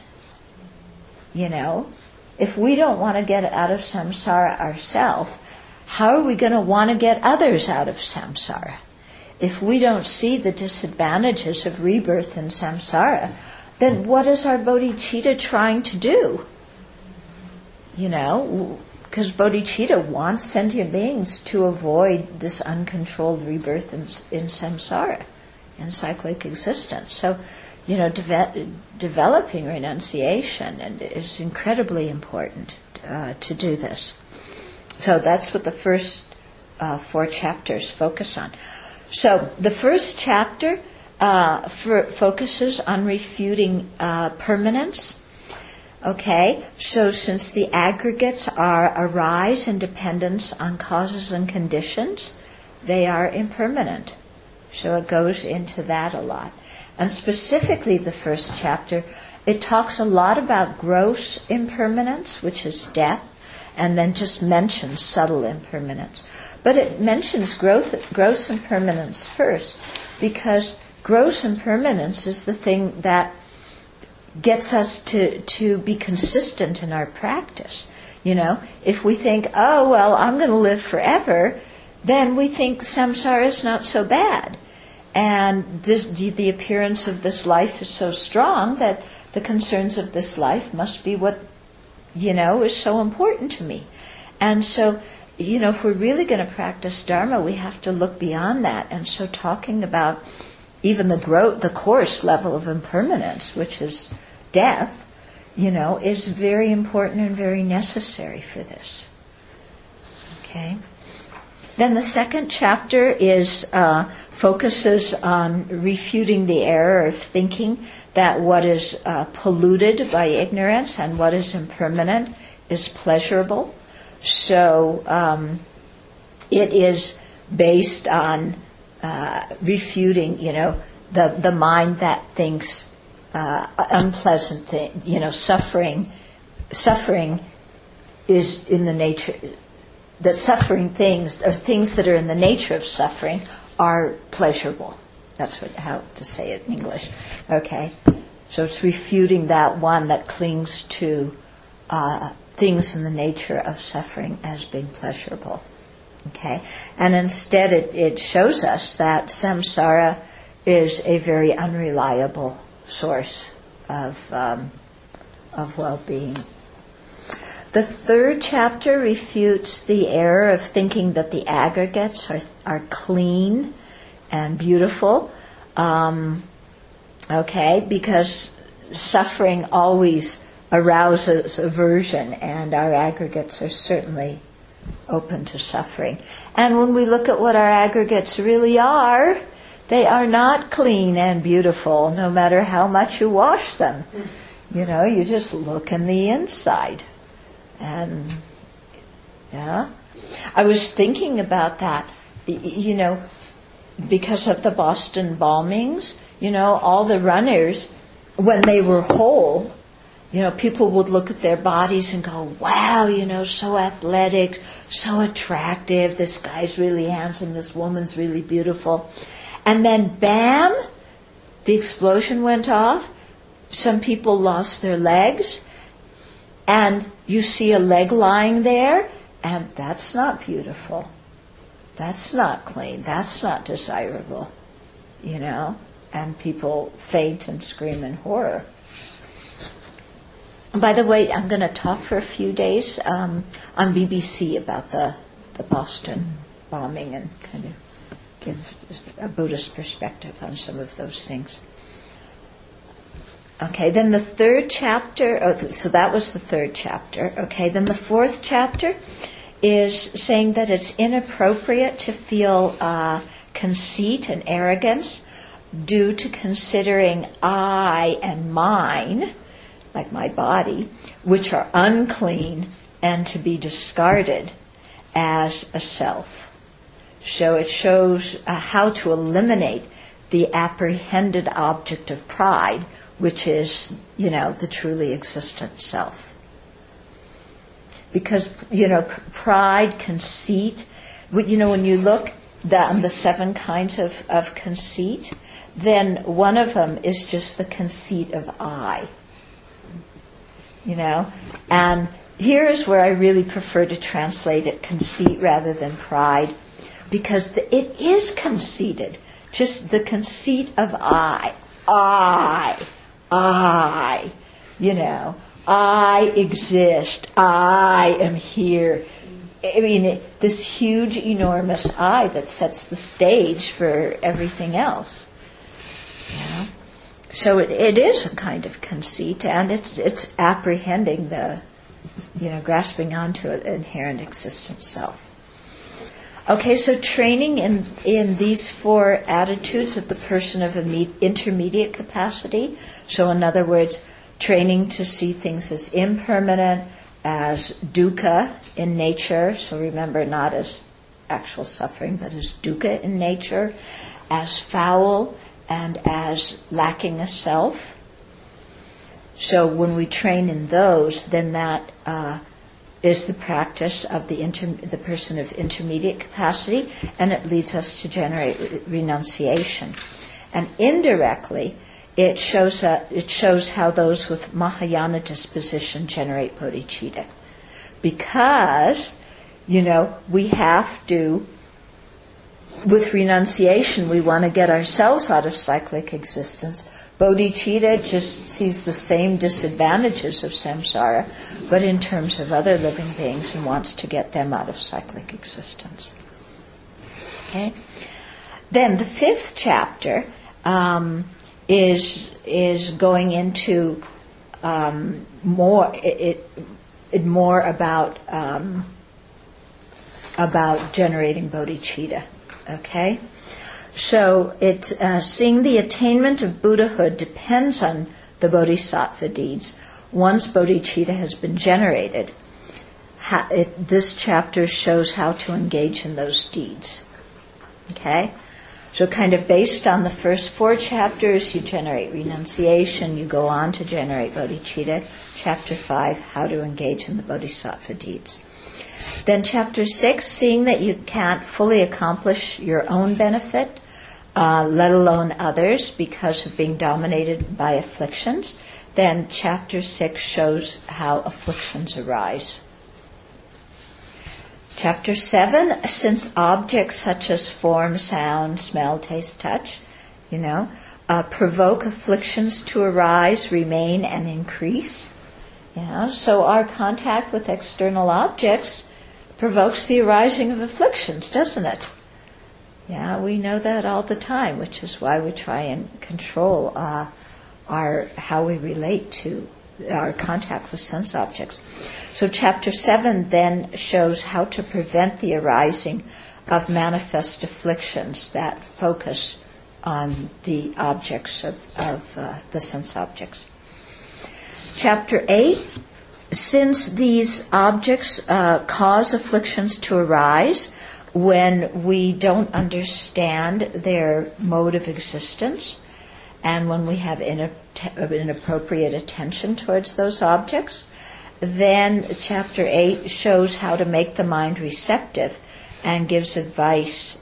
If we don't want to get out of samsara ourselves, how are we going to want to get others out of samsara? If we don't see the disadvantages of rebirth in samsara, then what is our bodhicitta trying to do? Because bodhicitta wants sentient beings to avoid this uncontrolled rebirth in samsara, in cyclic existence. So, developing renunciation is incredibly important to do this. So that's what the first 4 chapters focus on. So the first chapter focuses on refuting permanence. Okay, so since the aggregates are arise and dependence on causes and conditions, they are impermanent. So it goes into that a lot. And specifically the first chapter, it talks a lot about gross impermanence, which is death, and then just mentions subtle impermanence. But it mentions gross impermanence first, because gross impermanence is the thing that gets us to be consistent in our practice. If we think, oh, well, I'm going to live forever, then we think samsara is not so bad. And the appearance of this life is so strong that the concerns of this life must be what, is so important to me. And so, if we're really going to practice Dharma, we have to look beyond that. And so talking about even the coarse level of impermanence, which is death, is very important and very necessary for this. Okay? Then the second chapter focuses on refuting the error of thinking that what is polluted by ignorance and what is impermanent is pleasurable. So it is based on refuting, the mind that thinks unpleasant thing, suffering is in the nature. That suffering things, or things that are in the nature of suffering, are pleasurable. That's how to say it in English. Okay? So it's refuting that one that clings to things in the nature of suffering as being pleasurable. Okay? And instead it shows us that samsara is a very unreliable source of well-being. The third chapter refutes the error of thinking that the aggregates are clean and beautiful. Because suffering always arouses aversion, and our aggregates are certainly open to suffering. And when we look at what our aggregates really are, they are not clean and beautiful, no matter how much you wash them. You just look in the inside. And, I was thinking about that, because of the Boston bombings, all the runners, when they were whole, people would look at their bodies and go, wow, so athletic, so attractive, this guy's really handsome, this woman's really beautiful. And then, bam, the explosion went off, some people lost their legs, and you see a leg lying there, and that's not beautiful. That's not clean. That's not desirable. And people faint and scream in horror. By the way, I'm going to talk for a few days on BBC about the Boston bombing and kind of give a Buddhist perspective on some of those things. Okay, then the third chapter, so that was the third chapter. Okay, then the fourth chapter is saying that it's inappropriate to feel conceit and arrogance due to considering I and mine, like my body, which are unclean and to be discarded as a self. So it shows how to eliminate the apprehended object of pride, which is, the truly existent self. Because, pride, conceit, when you look on the 7 kinds of conceit, then one of them is just the conceit of I. And here is where I really prefer to translate it conceit rather than pride, because it is conceited, just the conceit of I, I exist, I am here. I mean, this huge, enormous I that sets the stage for everything else. So it is a kind of conceit, and it's apprehending the, grasping onto an inherent existent self. Okay, so training in these 4 attitudes of the person of intermediate capacity. So in other words, training to see things as impermanent, as dukkha in nature. So remember, not as actual suffering, but as dukkha in nature, as foul, and as lacking a self. So when we train in those, then that is the practice of the person of intermediate capacity, and it leads us to generate renunciation. And indirectly, it shows how those with Mahayana disposition generate bodhicitta. because, we have to, with renunciation, we want to get ourselves out of cyclic existence. Bodhicitta just sees the same disadvantages of samsara, but in terms of other living beings, and wants to get them out of cyclic existence. Okay? Then the 5th chapter is going into more about generating bodhicitta. Okay, so it's seeing the attainment of Buddhahood depends on the bodhisattva deeds. Once bodhicitta has been generated, this chapter shows how to engage in those deeds. Okay. So kind of based on the first 4 chapters, you generate renunciation, you go on to generate bodhicitta. Chapter 5, how to engage in the bodhisattva deeds. Then chapter 6, seeing that you can't fully accomplish your own benefit, let alone others, because of being dominated by afflictions. Then chapter 6 shows how afflictions arise. Chapter 7, since objects such as form, sound, smell, taste, touch, provoke afflictions to arise, remain, and increase. So our contact with external objects provokes the arising of afflictions, doesn't it? Yeah, we know that all the time, which is why we try and control how we relate to our contact with sense objects. So chapter 7 then shows how to prevent the arising of manifest afflictions that focus on the objects of the sense objects. Chapter 8, since these objects cause afflictions to arise when we don't understand their mode of existence, and when we have inappropriate attention towards those objects, then chapter 8 shows how to make the mind receptive and gives advice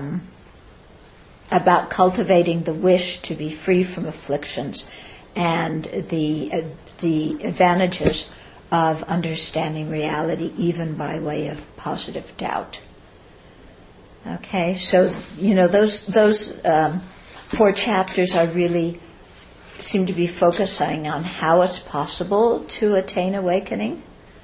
about cultivating the wish to be free from afflictions and the advantages of understanding reality even by way of positive doubt. Okay, so those 4 chapters seem to be focusing on how it's possible to attain awakening,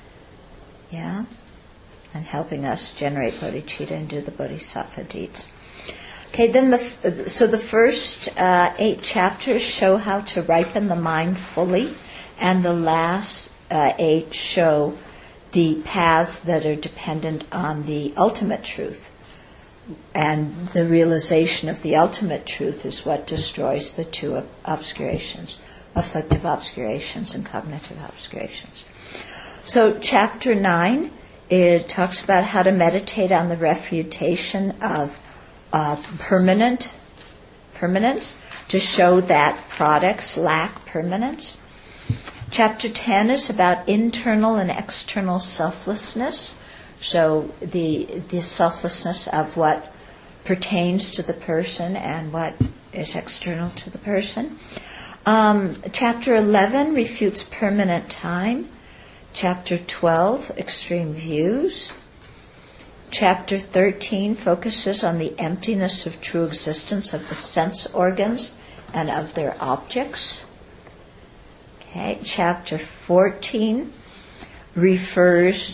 and helping us generate bodhicitta and do the bodhisattva deeds. Okay, then the first 8 chapters show how to ripen the mind fully, and the last 8 show the paths that are dependent on the ultimate truth. And the realization of the ultimate truth is what destroys the 2 obscurations, afflictive obscurations and cognitive obscurations. So chapter 9, it talks about how to meditate on the refutation of permanence to show that products lack permanence. Chapter 10 is about internal and external selflessness. So the selflessness of what pertains to the person and what is external to the person. Chapter 11 refutes permanent time. Chapter 12, extreme views. Chapter 13 focuses on the emptiness of true existence of the sense organs and of their objects. Okay. Chapter 14 refutes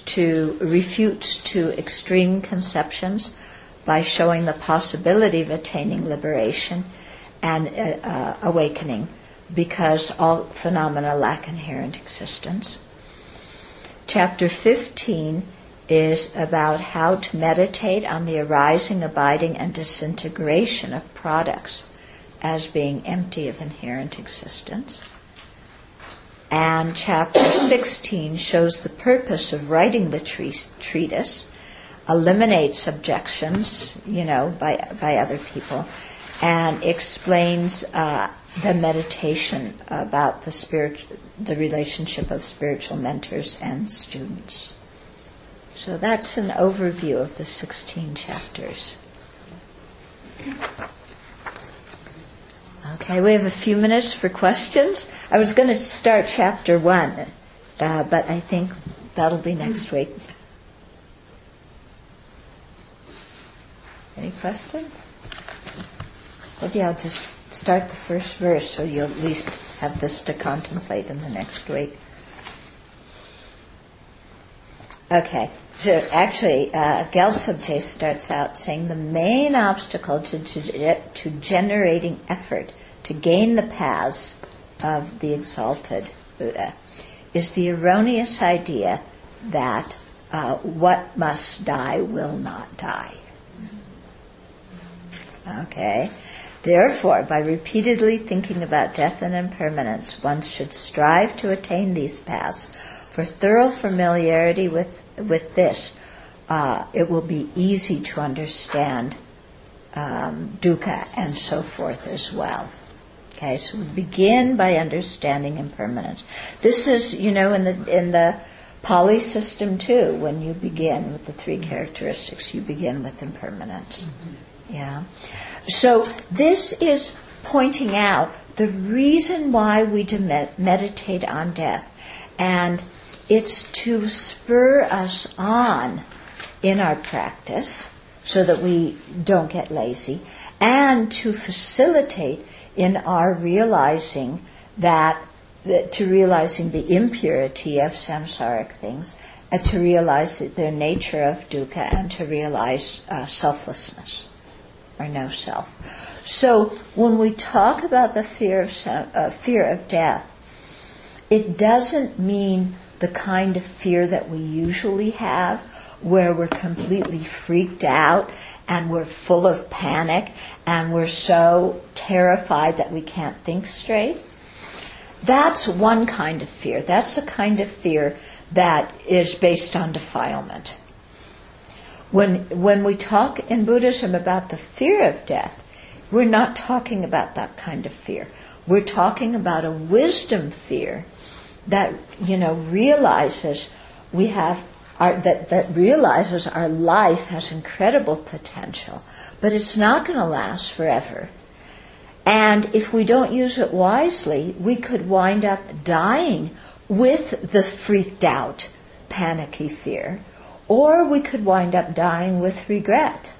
to extreme conceptions by showing the possibility of attaining liberation and awakening, because all phenomena lack inherent existence. Chapter 15 is about how to meditate on the arising, abiding, and disintegration of products as being empty of inherent existence. And chapter 16 shows the purpose of writing the treatise, eliminates objections, by other people, and explains the meditation about the relationship of spiritual mentors and students. So that's an overview of the 16 chapters. Okay, we have a few minutes for questions. I was going to start chapter 1, but I think That'll be next week. Any questions? Maybe I'll just start the first verse so you'll at least have this to contemplate in the next week. Okay, so actually, Gyaltsabje starts out saying the main obstacle to generating effort to gain the paths of the exalted Buddha is the erroneous idea that what must die will not die. Okay? Therefore, by repeatedly thinking about death and impermanence, one should strive to attain these paths. For thorough familiarity with this, it will be easy to understand dukkha and so forth as well. Okay, so we begin by understanding impermanence. This is, in the Pali system too. When you begin with the three characteristics, you begin with impermanence. Mm-hmm. Yeah. So this is pointing out the reason why we meditate on death, and it's to spur us on in our practice so that we don't get lazy, and to facilitate in our realizing to realizing the impurity of samsaric things, and to realize their nature of dukkha, and to realize selflessness, or no self. So when we talk about the fear of death, it doesn't mean the kind of fear that we usually have, where we're completely freaked out and we're full of panic and we're so terrified that we can't think straight. That's one kind of fear. That's a kind of fear that is based on defilement. When we talk in Buddhism about the fear of death, we're not talking about that kind of fear. We're talking about a wisdom fear that realizes that realizes our life has incredible potential, but it's not going to last forever. And if we don't use it wisely, we could wind up dying with the freaked out, panicky fear, or we could wind up dying with regret,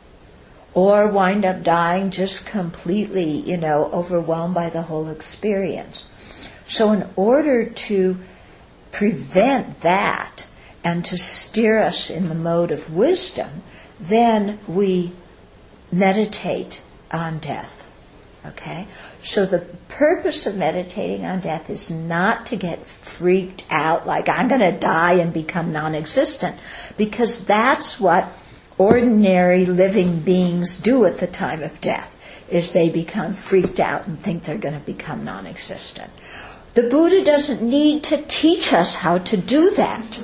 or wind up dying just completely, overwhelmed by the whole experience. So in order to prevent that and to steer us in the mode of wisdom, then we meditate on death. Okay? So the purpose of meditating on death is not to get freaked out like I'm going to die and become non-existent, because that's what ordinary living beings do at the time of death, is they become freaked out and think they're going to become non-existent. The Buddha doesn't need to teach us how to do that.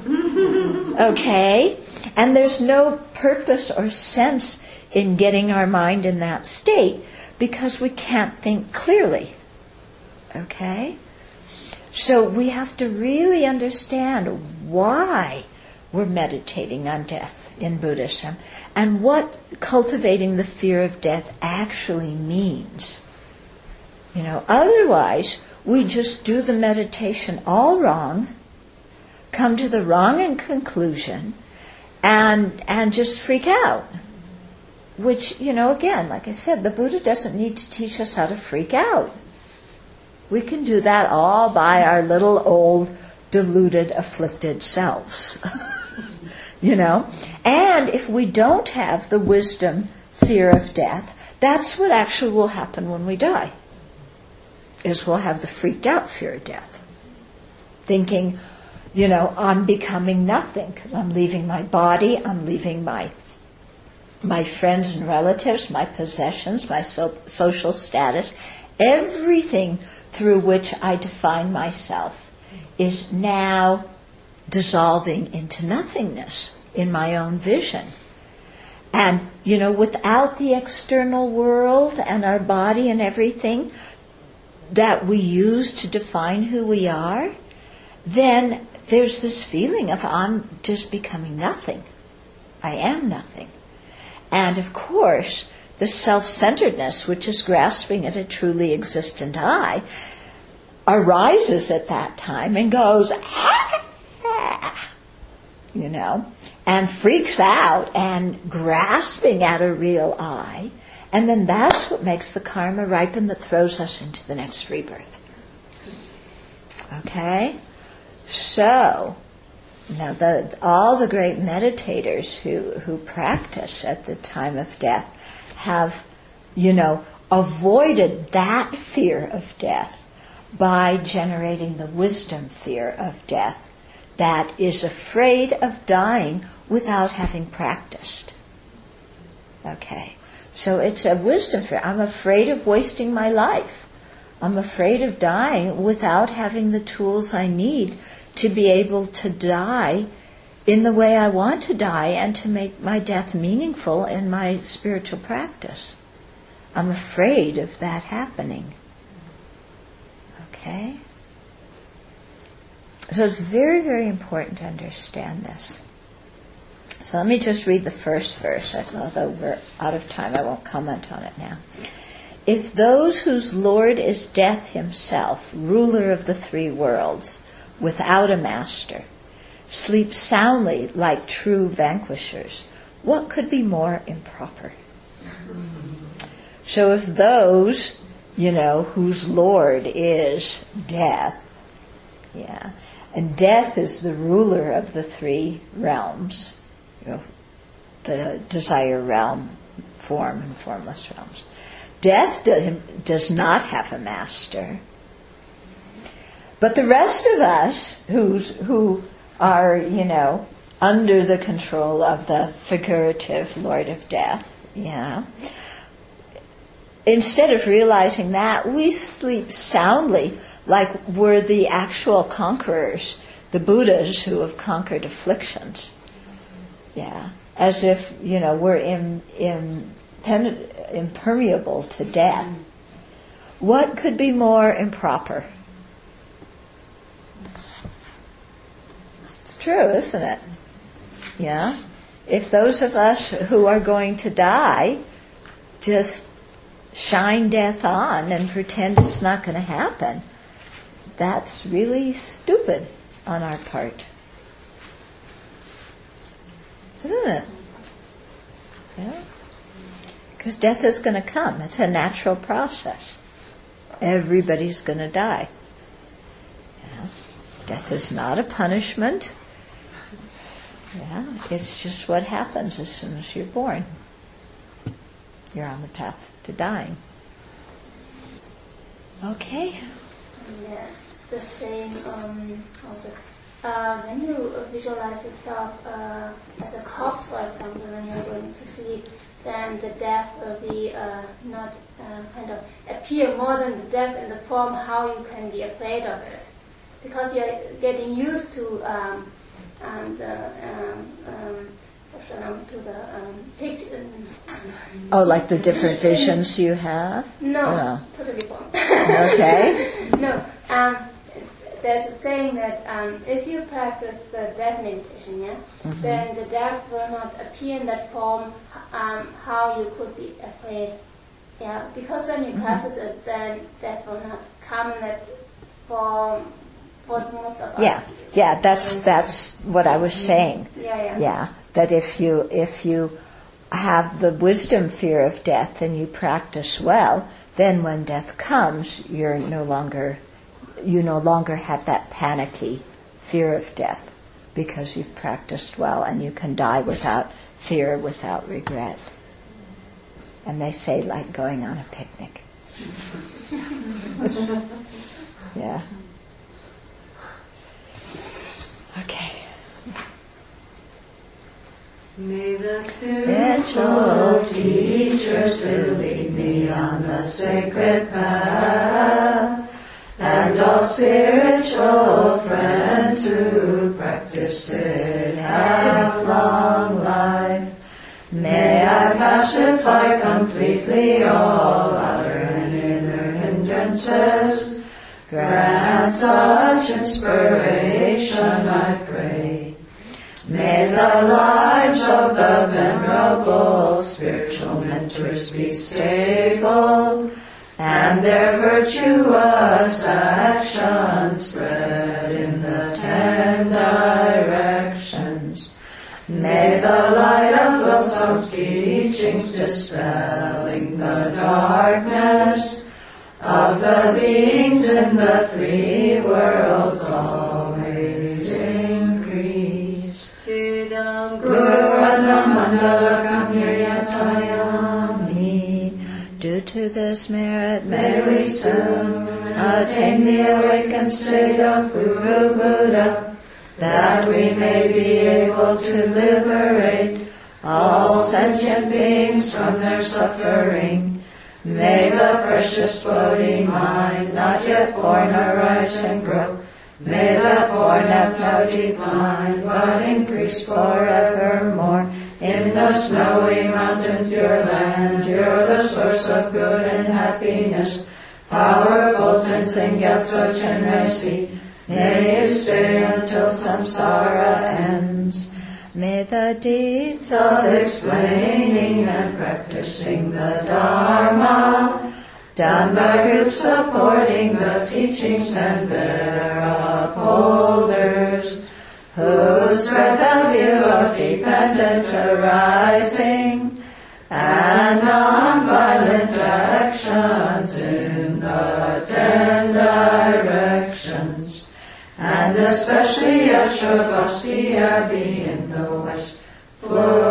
Okay? And there's no purpose or sense in getting our mind in that state, because we can't think clearly. Okay? So we have to really understand why we're meditating on death in Buddhism and what cultivating the fear of death actually means. Otherwise we just do the meditation all wrong, come to the wrong conclusion, and just freak out. Which, again, like I said, the Buddha doesn't need to teach us how to freak out. We can do that all by our little old, deluded, afflicted selves. And if we don't have the wisdom, fear of death, that's what actually will happen when we die. Is we'll have the freaked out fear of death. Thinking, I'm becoming nothing. I'm leaving my body, I'm leaving my friends and relatives, my possessions, my social status, everything through which I define myself is now dissolving into nothingness in my own vision. And, without the external world and our body and everything that we use to define who we are, then there's this feeling of I'm just becoming nothing. I am nothing. And of course, the self-centeredness, which is grasping at a truly existent I, arises at that time and goes, and freaks out and grasping at a real I. And then that's what makes the karma ripen that throws us into the next rebirth. Okay? So, now all the great meditators who practice at the time of death have, avoided that fear of death by generating the wisdom fear of death that is afraid of dying without having practiced. Okay, so it's a wisdom fear. I'm afraid of wasting my life. I'm afraid of dying without having the tools I need to be able to die in the way I want to die and to make my death meaningful in my spiritual practice. I'm afraid of that happening. Okay? So it's very, very important to understand this. So let me just read the first verse, although we're out of time, I won't comment on it now. If those whose Lord is death himself, ruler of the three worlds, without a master, sleep soundly like true vanquishers, what could be more improper? So if those, whose Lord is death, and death is the ruler of the three realms, the desire realm, form and formless realms. Death does not have a master. But the rest of us who are, under the control of the figurative Lord of Death, instead of realizing that, we sleep soundly like we're the actual conquerors, the Buddhas who have conquered afflictions. As if, we're impermeable to death. What could be more improper? It's true, isn't it? If those of us who are going to die just shine death on and pretend it's not going to happen, that's really stupid on our part. Isn't it? Because death is going to come. It's a natural process. Everybody's going to die. Death is not a punishment. It's just what happens as soon as you're born. You're on the path to dying. Okay? Yes, the same also. When you visualize yourself as a corpse, for example, when you're going to sleep, then the death will be not kind of appear more than the death in the form how you can be afraid of it. Because you're getting used to picture. Like the different visions you have? No, totally wrong. Okay. No, there's a saying that if you practice the death meditation, then the death will not appear in that form how you could be afraid. Because when you practice it, then death will not come in that form for most of us. That's what I was saying. That if you have the wisdom fear of death and you practice well, then when death comes, you no longer have that panicky fear of death because you've practiced well and you can die without fear, without regret. And they say like going on a picnic. Okay. May the spiritual teachers lead me on the sacred path, and all spiritual friends who practice it have long life. May I pacify completely all outer and inner hindrances. Grant such inspiration, I pray. May the lives of the venerable spiritual mentors be stable, and their virtuous actions spread in the 10 directions. teachings dispelling the darkness of the beings in the three worlds always increase. Guru Mandala Kamyatayami. Due to this merit may we soon attain the awakened state of Guru Buddha, that we may be able to liberate all sentient beings from their suffering. May the precious Bodhi mind not yet born arise and grow. May the born have no decline, but increase forevermore. In the snowy mountain pure land, you're the source of good and happiness. Powerful Tenzin Gyatso Chenrezig, may you stay until samsara ends. May the deeds of explaining and practicing the Dharma, done by groups supporting the teachings and their upholders, who spread the view of dependent arising and non-violent actions in the 10 directions, and especially at Sravasya be in the West, for